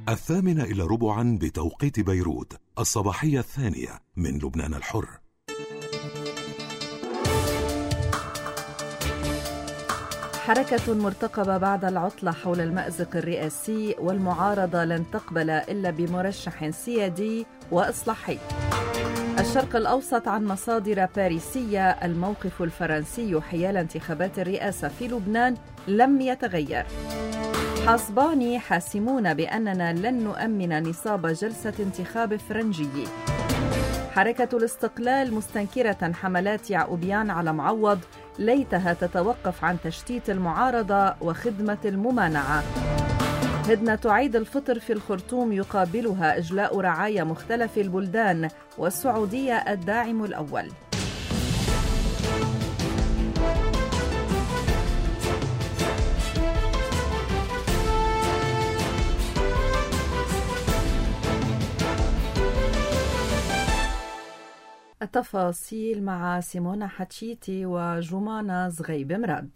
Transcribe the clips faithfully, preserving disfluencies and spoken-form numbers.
الثامنة إلى ربعا بتوقيت بيروت، الصباحية الثانية من لبنان الحر. حركة مرتقبة بعد العطلة حول المأزق الرئاسي، والمعارضة لن تقبل إلا بمرشح سيادي وإصلاحي. الشرق الأوسط عن مصادر باريسية: الموقف الفرنسي حيال انتخابات الرئاسة في لبنان لم يتغير. حسباني حاسمون بأننا لن نؤمن نصاب جلسة انتخاب فرنجي. حركة الاستقلال مستنكرة حملات يعقوبيان على معوض، ليتها تتوقف عن تشتيت المعارضة وخدمة الممانعة. هدنة عيد الفطر في الخرطوم يقابلها إجلاء رعايا مختلف البلدان، والسعودية الداعم الأول. التفاصيل مع سيمونا حتشيتي وجمانة زغيب مراد.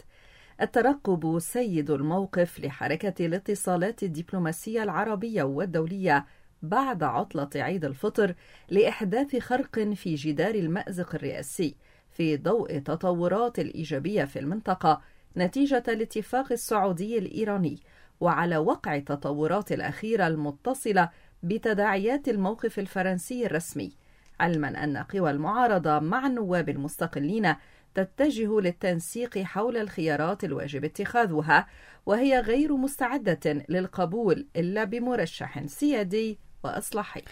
الترقب سيد الموقف لحركة الاتصالات الدبلوماسية العربية والدولية بعد عطلة عيد الفطر لإحداث خرق في جدار المأزق الرئاسي في ضوء تطورات الإيجابية في المنطقة نتيجة الاتفاق السعودي الإيراني، وعلى وقع التطورات الأخيرة المتصلة بتداعيات الموقف الفرنسي الرسمي، علما أن قوى المعارضة مع النواب المستقلين تتجه للتنسيق حول الخيارات الواجب اتخاذها، وهي غير مستعدة للقبول إلا بمرشح سيادي وإصلاحي.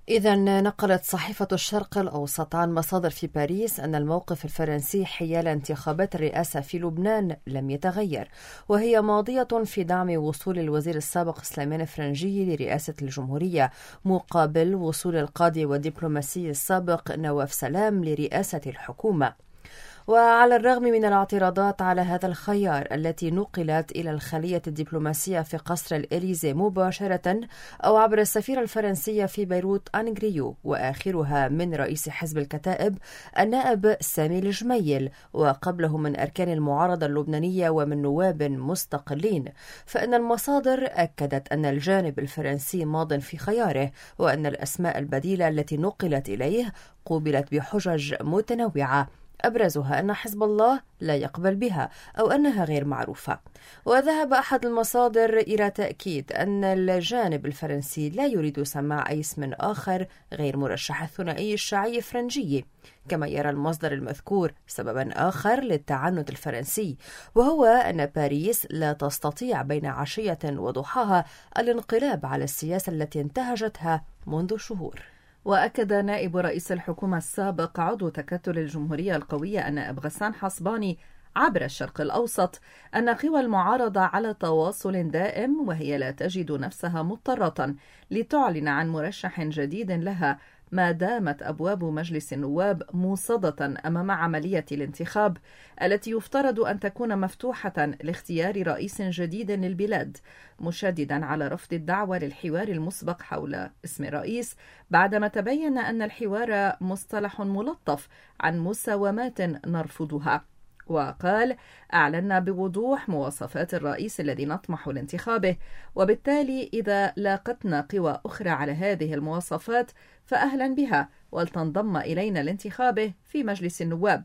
إذن نقلت صحيفة الشرق الأوسط عن مصادر في باريس أن الموقف الفرنسي حيال انتخابات الرئاسة في لبنان لم يتغير، وهي ماضية في دعم وصول الوزير السابق سليمان فرنجي لرئاسة الجمهورية مقابل وصول القاضي والدبلوماسي السابق نواف سلام لرئاسة الحكومة. وعلى الرغم من الاعتراضات على هذا الخيار التي نقلت إلى الخلية الدبلوماسية في قصر الإليزي مباشرة أو عبر السفيرة الفرنسية في بيروت أنغريو، وآخرها من رئيس حزب الكتائب النائب سامي الجميل، وقبله من أركان المعارضة اللبنانية ومن نواب مستقلين، فإن المصادر أكدت أن الجانب الفرنسي ماض في خياره، وأن الأسماء البديلة التي نقلت إليه قوبلت بحجج متنوعة، أبرزها أن حزب الله لا يقبل بها أو أنها غير معروفة. وذهب أحد المصادر إلى تأكيد أن الجانب الفرنسي لا يريد سماع أي اسم آخر غير مرشح الثنائي الشيعي فرنجي، كما يرى المصدر المذكور سببا آخر للتعنت الفرنسي، وهو أن باريس لا تستطيع بين عشية وضحاها الانقلاب على السياسة التي انتهجتها منذ شهور. وأكد نائب رئيس الحكومة السابق عضو تكتل الجمهورية القوية النائب غسان حسباني عبر الشرق الأوسط أن قوى المعارضة على تواصل دائم، وهي لا تجد نفسها مضطرة لتعلن عن مرشح جديد لها ما دامت أبواب مجلس النواب موصدة أمام عملية الانتخاب التي يفترض أن تكون مفتوحة لاختيار رئيس جديد للبلاد، مشددا على رفض الدعوة للحوار المسبق حول اسم الرئيس بعدما تبين أن الحوار مصطلح ملطف عن مساومات نرفضها. وقال: أعلنا بوضوح مواصفات الرئيس الذي نطمح لانتخابه، وبالتالي إذا لاقتنا قوى أخرى على هذه المواصفات فأهلا بها ولتنضم إلينا لانتخابه في مجلس النواب.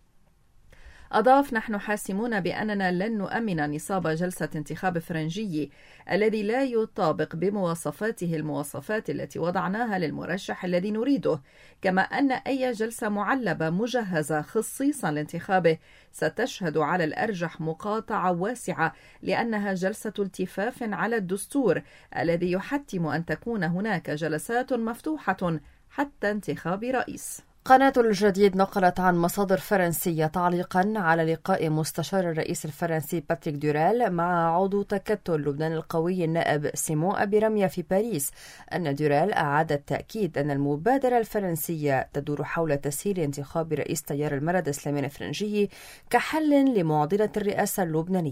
أضاف: نحن حاسمون بأننا لن نؤمن نصاب جلسة انتخاب فرنجي الذي لا يطابق بمواصفاته المواصفات التي وضعناها للمرشح الذي نريده، كما أن أي جلسة معلبة مجهزة خصيصا لانتخابه ستشهد على الأرجح مقاطعة واسعة، لأنها جلسة التفاف على الدستور الذي يحتم أن تكون هناك جلسات مفتوحة حتى انتخاب رئيس. قناة الجديد نقلت عن مصادر فرنسية تعليقا على لقاء مستشار الرئيس الفرنسي باتريك دورال مع عضو تكتل لبنان القوي النائب سيمون أبي رمية في باريس، أن دورال أعاد التأكيد أن المبادرة الفرنسية تدور حول تسهيل انتخاب رئيس تيار المرد سليمان فرنجي كحل لمعضلة الرئاسة اللبنانية،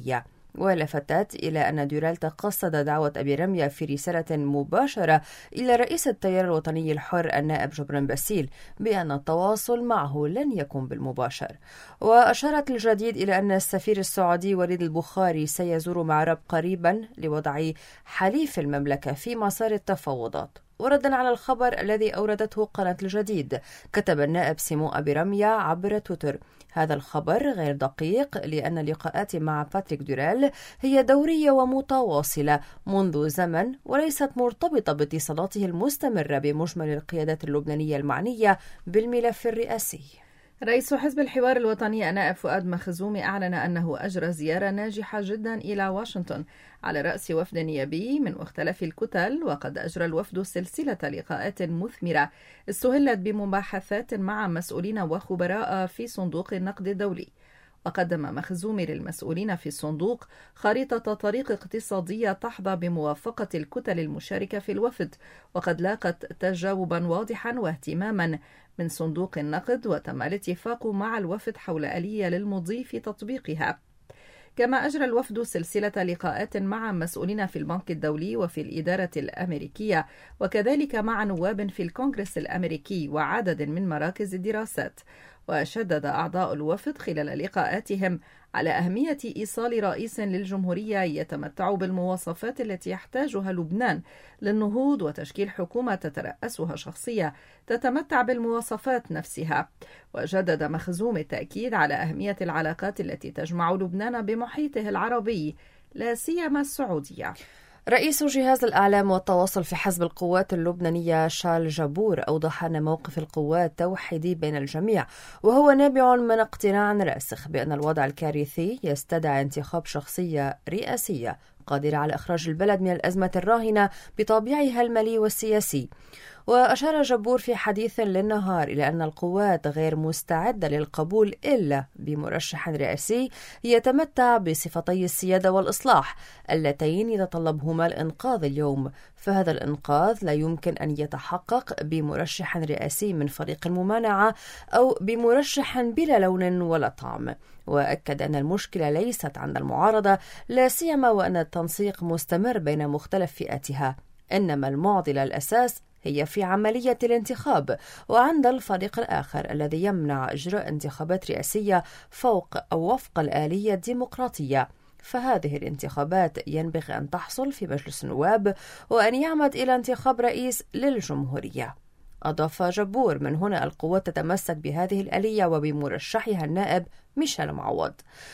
ولفتت إلى أن دورال تقصد دعوة أبي رمية في رسالة مباشرة إلى رئيس التيار الوطني الحر النائب جبران باسيل بأن التواصل معه لن يكون بالمباشر. وأشارت الجديد إلى أن السفير السعودي وليد البخاري سيزور معرب قريبا لوضع حليف المملكة في مسار التفاوضات. وردا على الخبر الذي أوردته قناة الجديد، كتب النائب سيمون أبي رمية عبر تويتر: هذا الخبر غير دقيق لأن اللقاءات مع باتريك دورال هي دورية ومتواصلة منذ زمن وليست مرتبطة باتصالاته المستمرة بمجمل القيادات اللبنانية المعنية بالملف الرئاسي. رئيس حزب الحوار الوطني النائب فؤاد مخزومي أعلن أنه أجرى زيارة ناجحة جدا إلى واشنطن على رأس وفد نيابي من مختلف الكتل، وقد أجرى الوفد سلسلة لقاءات مثمرة استهلت بمباحثات مع مسؤولين وخبراء في صندوق النقد الدولي. وقدم مخزومي للمسؤولين في الصندوق خريطة طريق اقتصادية تحظى بموافقة الكتل المشاركة في الوفد، وقد لاقت تجاوبا واضحا واهتماما من صندوق النقد، وتم الاتفاق مع الوفد حول آلية للمضي في تطبيقها. كما أجرى الوفد سلسلة لقاءات مع مسؤولين في البنك الدولي وفي الإدارة الأمريكية، وكذلك مع نواب في الكونغرس الأمريكي وعدد من مراكز الدراسات. وشدد أعضاء الوفد خلال لقاءاتهم على أهمية إيصال رئيس للجمهورية يتمتع بالمواصفات التي يحتاجها لبنان للنهوض وتشكيل حكومة تترأسها شخصية تتمتع بالمواصفات نفسها. وجدد مخزوم التأكيد على أهمية العلاقات التي تجمع لبنان بمحيطه العربي لا سيما السعودية. رئيس جهاز الإعلام والتواصل في حزب القوات اللبنانية شال جابور أوضح أن موقف القوات توحيدي بين الجميع، وهو نابع من اقتناع راسخ بأن الوضع الكارثي يستدعي انتخاب شخصية رئاسية قادرة على إخراج البلد من الأزمة الراهنة بطابعها المالي والسياسي. وأشار جبور في حديث للنهار إلى أن القوات غير مستعدة للقبول إلا بمرشح رئاسي يتمتع بصفتي السيادة والإصلاح اللتين يتطلبهما الإنقاذ اليوم، فهذا الإنقاذ لا يمكن أن يتحقق بمرشح رئاسي من فريق الممانعة أو بمرشح بلا لون ولا طعم. وأكد أن المشكلة ليست عند المعارضة لا سيما وأن التنسيق مستمر بين مختلف فئاتها، إنما المعضلة الأساس هي في عملية الانتخاب وعند الفريق الآخر الذي يمنع إجراء انتخابات رئاسية فوق أو وفق الآلية الديمقراطية. فهذه الانتخابات ينبغي أن تحصل في مجلس النواب وأن يعمد إلى انتخاب رئيس للجمهورية. أضاف جبور: من هنا القوات تتمسك بهذه الآلية وبمرشحها النائب ميشيل معوض.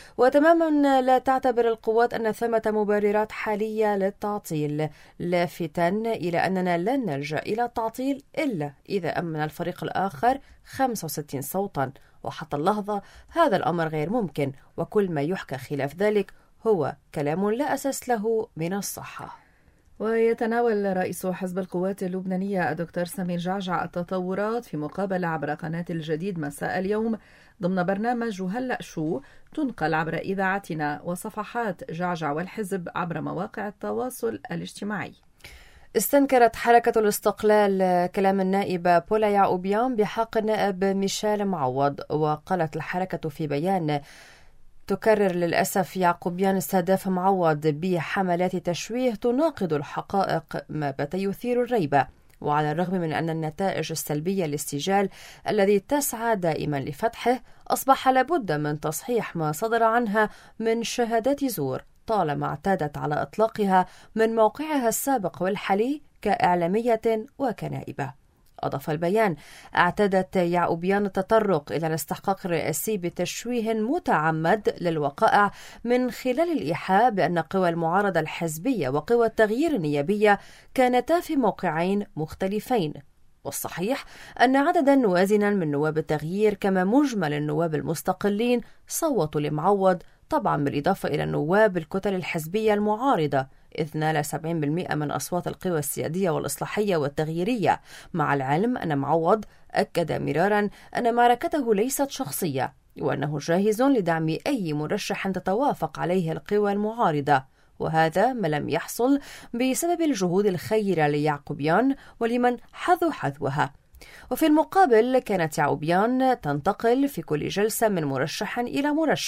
وتماما لا تعتبر القوات أن ثمة مبررات حالية للتعطيل، لافتا إلى أننا لن نلجأ إلى التعطيل إلا إذا أمن الفريق الآخر خمسة وستين صوتا، وحتى اللحظة هذا الأمر غير ممكن، وكل ما يحكى خلاف ذلك هو كلام لا أساس له من الصحة. ويتناول رئيس حزب القوات اللبنانية الدكتور سمير جعجع التطورات في مقابلة عبر قناة الجديد مساء اليوم ضمن برنامج هلأ شو تنقل عبر إذاعتنا وصفحات جعجع والحزب عبر مواقع التواصل الاجتماعي. استنكرت حركة الاستقلال كلام النائبة بولا يعقوبيان بحق النائب ميشيل معوض، وقالت الحركة في بيان: تكرر للأسف يعقوبيان استهداف معوض بحملات تشويه تناقض الحقائق، ما بات يثير الريبة. وعلى الرغم من أن النتائج السلبية للسجال الذي تسعى دائما لفتحه أصبح لابد من تصحيح ما صدر عنها من شهادات زور طالما اعتادت على إطلاقها من موقعها السابق والحالي كإعلامية وكنائبة. أضاف البيان: اعتادت يعقوبيان التطرق إلى الاستحقاق الرئاسي بتشويه متعمد للوقائع من خلال الإيحاء بأن قوى المعارضة الحزبية وقوى التغيير النيابية كانتا في موقعين مختلفين. والصحيح أن عددا وازنا من نواب التغيير كما مجمل النواب المستقلين صوتوا لمعوض، طبعا بالإضافة إلى النواب الكتل الحزبية المعارضة، إذ نال سبعين بالمئة من أصوات القوى السيادية والإصلاحية والتغييرية، مع العلم أن معوض أكد مرارا أن معركته ليست شخصية وأنه جاهز لدعم أي مرشح تتوافق عليه القوى المعارضة، وهذا ما لم يحصل بسبب الجهود الخيرة ليعقوبيان ولمن حذو حذوها. وفي المقابل كانت يعقوبيان تنتقل في كل جلسة من مرشح إلى مرشح،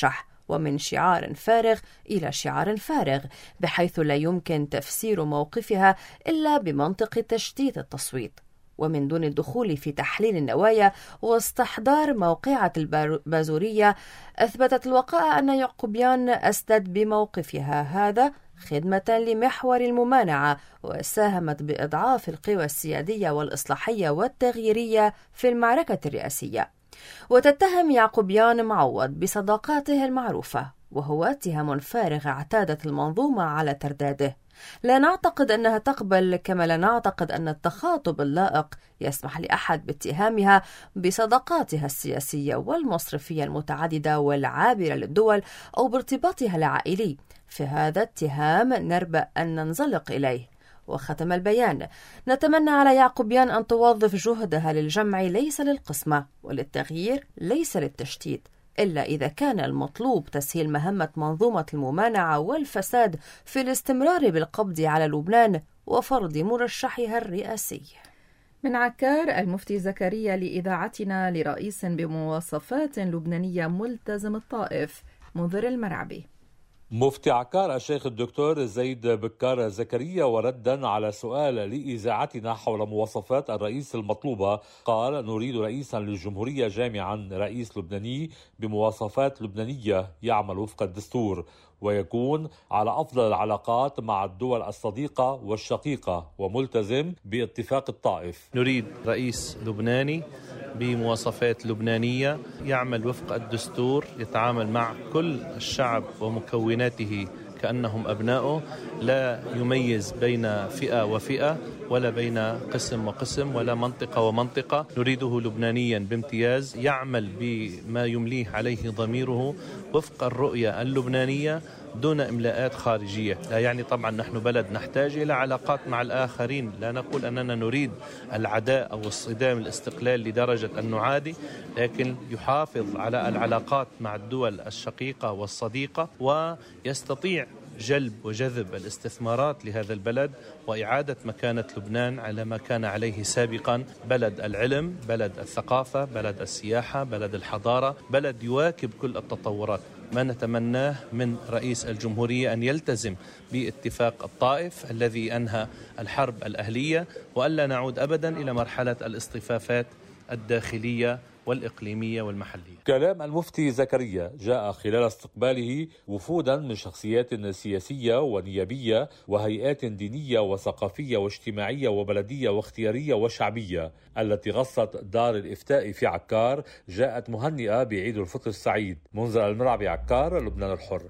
ومن شعار فارغ إلى شعار فارغ، بحيث لا يمكن تفسير موقفها إلا بمنطق تشتيت التصويت، ومن دون الدخول في تحليل النوايا واستحضار موقعة البازورية. أثبتت الوقائع أن يعقوبيان أسدت بموقفها هذا خدمة لمحور الممانعة، وساهمت بإضعاف القوى السيادية والإصلاحية والتغييرية في المعركة الرئاسية. وتتهم يعقوبيان معوض بصداقاته المعروفة، وهو اتهام فارغ اعتادت المنظومة على ترداده. لا نعتقد أنها تقبل، كما لا نعتقد أن التخاطب اللائق يسمح لأحد باتهامها بصداقاتها السياسية والمصرفية المتعددة والعابرة للدول أو بارتباطها العائلي. في هذا اتهام نربأ أن ننزلق إليه. وختم البيان: نتمنى على يعقوبيان أن توظف جهدها للجمع ليس للقسمة، وللتغيير ليس للتشتيت، إلا إذا كان المطلوب تسهيل مهمة منظومة الممانعة والفساد في الاستمرار بالقبض على لبنان وفرض مرشحها الرئاسي. من عكار، المفتي زكريا لإذاعتنا لرئيس بمواصفات لبنانية ملتزم الطائف. منذر المرعبي. مفتي عكار الشيخ الدكتور زيد بكار زكريا، وردا على سؤال لإذاعتنا حول مواصفات الرئيس المطلوبة، قال: نريد رئيسا للجمهورية جامعا، رئيس لبناني بمواصفات لبنانية يعمل وفق الدستور، ويكون على أفضل العلاقات مع الدول الصديقة والشقيقة، وملتزم باتفاق الطائف. نريد رئيس لبناني بمواصفات لبنانية يعمل وفق الدستور، يتعامل مع كل الشعب ومكوناته كأنهم أبنائه، لا يميز بين فئة وفئة ولا بين قسم وقسم ولا منطقة ومنطقة. نريده لبنانيا بامتياز، يعمل بما يمليه عليه ضميره وفق الرؤية اللبنانية دون إملاءات خارجية. لا يعني طبعا نحن بلد نحتاج إلى علاقات مع الآخرين، لا نقول أننا نريد العداء أو الصدام الاستقلال لدرجة أن نعادي، لكن يحافظ على العلاقات مع الدول الشقيقة والصديقة، ويستطيع جلب وجذب الاستثمارات لهذا البلد وإعادة مكانة لبنان على ما كان عليه سابقا: بلد العلم، بلد الثقافة، بلد السياحة، بلد الحضارة، بلد يواكب كل التطورات. ما نتمناه من رئيس الجمهورية أن يلتزم باتفاق الطائف الذي أنهى الحرب الأهلية، وألا نعود أبدا إلى مرحلة الاصطفافات الداخلية والإقليمية والمحلية. كلام المفتي زكريا جاء خلال استقباله وفودا من شخصيات سياسية ونيابية وهيئات دينية وثقافية واجتماعية وبلدية واختيارية وشعبية. التي غصت دار الإفتاء في عكار جاءت مهنئة بعيد الفطر السعيد. منذر المرعبي، عكار، لبنان الحر.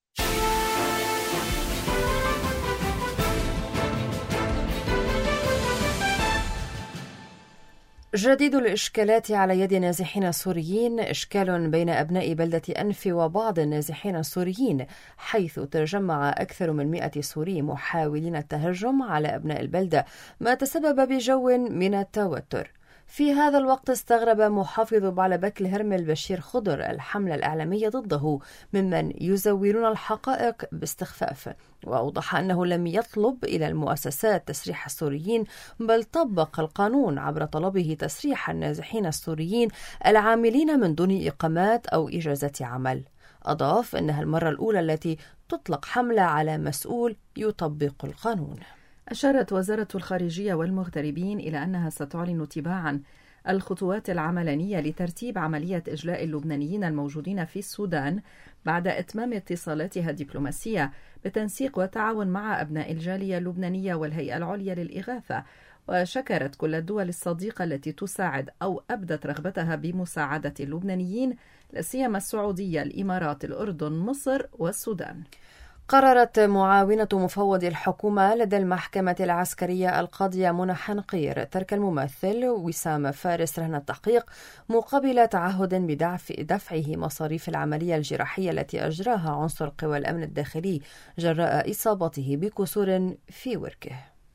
جديد الإشكالات على يد نازحين سوريين، إشكال بين أبناء بلدة أنفي وبعض النازحين السوريين، حيث تجمع أكثر من مئة سوري محاولين التهجم على أبناء البلدة، ما تسبب بجو من التوتر. في هذا الوقت استغرب محافظ بعلبك الهرمل بشير خضر الحملة الإعلامية ضده ممن يزورون الحقائق باستخفاف، وأوضح أنه لم يطلب إلى المؤسسات تسريح السوريين، بل طبق القانون عبر طلبه تسريح النازحين السوريين العاملين من دون إقامات أو إجازة عمل. أضاف أنها المرة الأولى التي تطلق حملة على مسؤول يطبق القانون. أشارت وزارة الخارجية والمغتربين إلى أنها ستعلن تباعاً الخطوات العملانية لترتيب عملية إجلاء اللبنانيين الموجودين في السودان بعد إتمام اتصالاتها الدبلوماسية بتنسيق وتعاون مع أبناء الجالية اللبنانية والهيئة العليا للإغاثة. وشكرت كل الدول الصديقة التي تساعد أو أبدت رغبتها بمساعدة اللبنانيين، لا سيما السعودية، الإمارات، الأردن، مصر والسودان. قررت معاونة مفوض الحكومة لدى المحكمة العسكرية القاضية منى حنقير ترك الممثل وسام فارس رهن التحقيق مقابل تعهد بدفعه مصاريف العملية الجراحية التي أجراها عنصر قوى الأمن الداخلي جراء إصابته بكسور في وركه.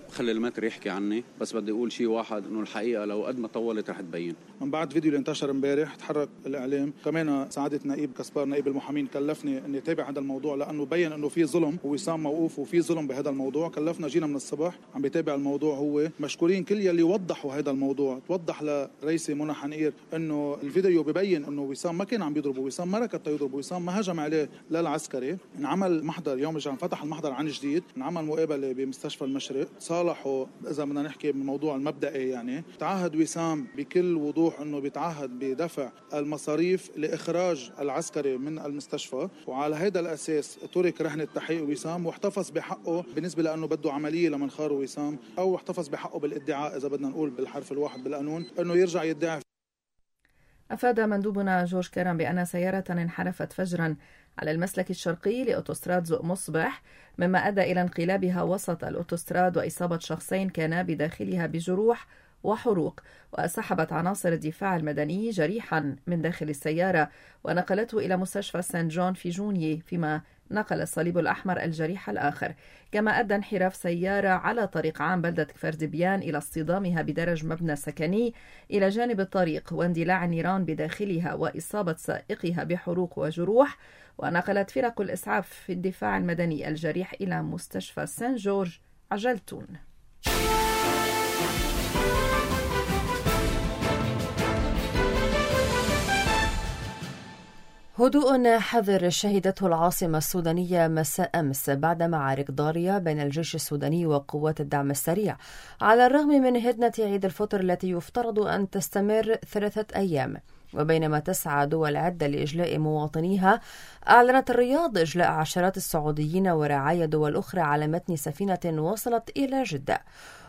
خلي المتر يحكي عني. بس بدي أقول شيء واحد، إنه الحقيقة لو قد ما طولت رح تبين. من بعد فيديو اللي انتشر امبارح تحرك الإعلام، كمان سعادة نائب كسبار نائب المحامين كلفني إني أتابع هذا الموضوع، لأنه بين إنه في ظلم ووسام موقوف وفي ظلم بهذا الموضوع. كلفنا، جينا من الصبح عم بيتابع الموضوع. هو مشكورين كل يلي وضحوا هذا الموضوع. توضح لرئيسة منى حنقير إنه الفيديو ببين إنه وسام ما كان عم بيضربه، وسام ما ركض يضربه، وسام ما هجم عليه للعسكري. انعمل محضر يوم الجمعة، فتح المحضر عن جديد، انعمل مقابلة بمستشفى المشرق، صالحوا إذا بدنا نحكي بالموضوع المبدئي. يعني تعهد وسام بكل وضوح إنه بيتعهد بدفع المصاريف لإخراج العسكري من المستشفى، وعلى هذا الأساس ترك رهن التحقيق وسام، واحتفظ بحقه بالنسبة لأنه بده عملية لمنخار وسام، أو احتفظ بحقه بالادعاء إذا بدنا نقول بالحرف الواحد بالقانون إنه يرجع يدعي. أفاد مندوبنا جورج كرم بأن سيارة انحرفت فجرا على المسلك الشرقي لأوتوستراد زق مصبح، مما أدى إلى انقلابها وسط الأوتوستراد وإصابة شخصين كانا بداخلها بجروح وحروق، وسحبت عناصر الدفاع المدني جريحا من داخل السيارة ونقلته إلى مستشفى سان جون في جونيي، فيما نقل الصليب الأحمر الجريح الآخر. كما أدى انحراف سيارة على طريق عام بلدة كفردبيان إلى اصطدامها بدرج مبنى سكني إلى جانب الطريق واندلاع النيران بداخلها وإصابة سائقها بحروق وجروح، ونقلت فرق الإسعاف في الدفاع المدني الجريح إلى مستشفى سان جورج عجلتون. هدوء حذر شهدته العاصمة السودانية مساء أمس بعد معارك ضارية بين الجيش السوداني وقوات الدعم السريع، على الرغم من هدنة عيد الفطر التي يفترض أن تستمر ثلاثة أيام. وبينما تسعى دول عدة لإجلاء مواطنيها، أعلنت الرياض إجلاء عشرات السعوديين ورعايا دول أخرى على متن سفينة وصلت إلى جدة.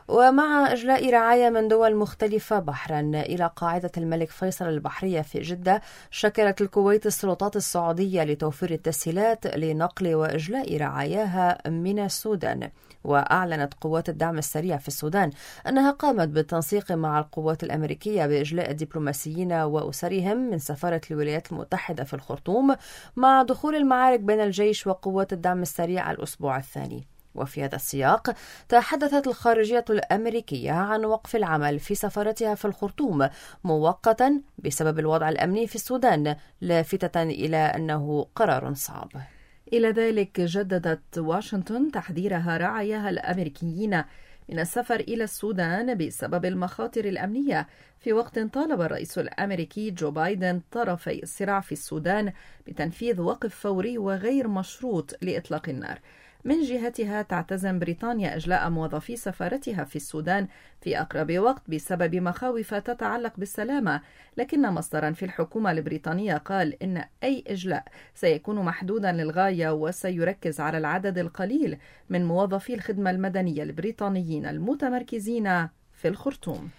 ومع إجلاء رعايا من دول مختلفة بحرا إلى قاعدة الملك فيصل البحرية في جدة، شكرت الكويت السلطات السعودية لتوفير التسهيلات لنقل وإجلاء رعاياها من السودان. وأعلنت قوات الدعم السريع في السودان أنها قامت بالتنسيق مع القوات الأمريكية بإجلاء الدبلوماسيين وأسرهم من سفارة الولايات المتحدة في الخرطوم مع دخول المعارك بين الجيش وقوات الدعم السريع الأسبوع الثاني. وفي هذا السياق تحدثت الخارجية الأمريكية عن وقف العمل في سفارتها في الخرطوم مؤقتا بسبب الوضع الأمني في السودان، لافتة إلى أنه قرار صعب. إلى ذلك جددت واشنطن تحذيرها رعاياها الأمريكيين من السفر إلى السودان بسبب المخاطر الأمنية، في وقت طالب الرئيس الأمريكي جو بايدن طرفي الصراع في السودان بتنفيذ وقف فوري وغير مشروط لإطلاق النار. من جهتها تعتزم بريطانيا إجلاء موظفي سفارتها في السودان في أقرب وقت بسبب مخاوف تتعلق بالسلامة، لكن مصدرا في الحكومة البريطانية قال إن أي إجلاء سيكون محدودا للغاية وسيركز على العدد القليل من موظفي الخدمة المدنية البريطانيين المتمركزين في الخرطوم.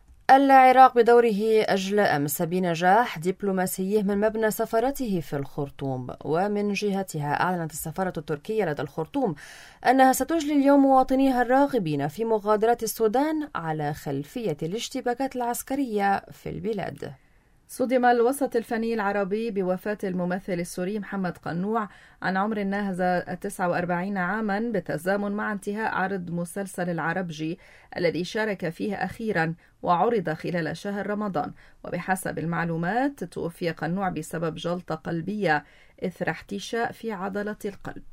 العراق بدوره أجلى أمس بنجاح دبلوماسيه من مبنى سفارته في الخرطوم. ومن جهتها أعلنت السفارة التركية لدى الخرطوم أنها ستجلي اليوم مواطنيها الراغبين في مغادرة السودان على خلفية الاشتباكات العسكرية في البلاد. صدم الوسط الفني العربي بوفاة الممثل السوري محمد قنوع عن عمر ناهز تسعة وأربعين عاما، بالتزامن مع انتهاء عرض مسلسل العربجي الذي شارك فيه أخيرا وعرض خلال شهر رمضان. وبحسب المعلومات توفي قنوع بسبب جلطة قلبية إثر احتشاء في عضلة القلب.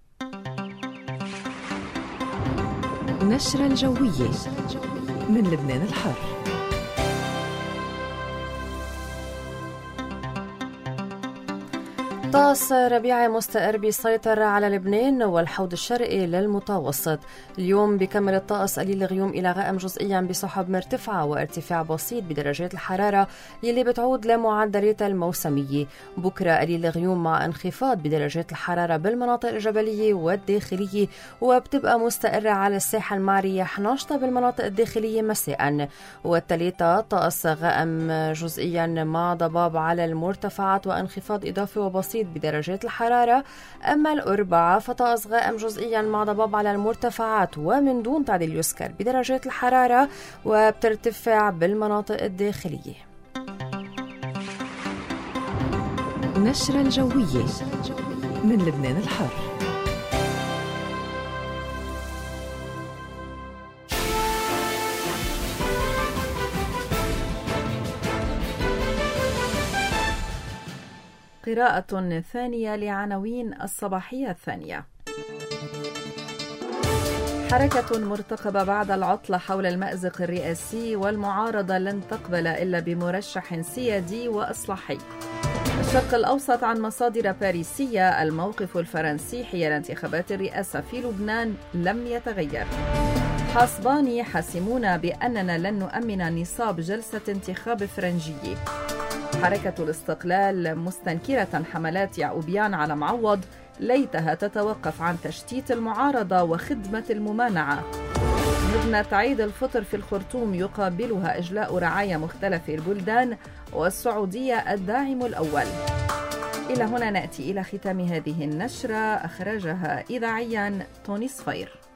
نشرة الجوية من لبنان الحر. طقس ربيع مستقر بيسيطر على لبنان والحوض الشرقي للمتوسط. اليوم بيكمل الطقس قليل الغيوم إلى غائم جزئيا بسحب مرتفعة وارتفاع بسيط بدرجات الحرارة يلي بتعود لمعدلاتها الموسمية. بكرة قليل الغيوم مع انخفاض بدرجات الحرارة بالمناطق الجبلية والداخلية، وبتبقى مستقرة على الساحة المعرية ناشطة بالمناطق الداخلية مساء. والثلاثة طقس غائم جزئيا مع ضباب على المرتفعات وانخفاض إضافي وبسيط بدرجات الحرارة. أما الأربعة فطقس غائم جزئيا مع ضباب على المرتفعات ومن دون تعديل يذكر بدرجات الحرارة، وبترتفع بالمناطق الداخلية. نشرة الجوية من لبنان الحر. قراءة ثانية لعناوين الصباحية الثانية. حركة مرتقبة بعد العطلة حول المأزق الرئاسي، والمعارضة لن تقبل إلا بمرشح سيادي وإصلاحي. الشرق الأوسط عن مصادر باريسية: الموقف الفرنسي حيال انتخابات الرئاسة في لبنان لم يتغير. حاسباني: حاسمون بأننا لن نؤمن نصاب جلسة انتخاب فرنجي. حركة الاستقلال مستنكرة حملات يعقوبيان على معوض، ليتها تتوقف عن تشتيت المعارضة وخدمة الممانعة. هدنة عيد الفطر في الخرطوم يقابلها إجلاء رعايا مختلف البلدان، والسعودية الداعم الأول. إلى هنا نأتي إلى ختام هذه النشرة، أخرجها إذاعيا توني صفير.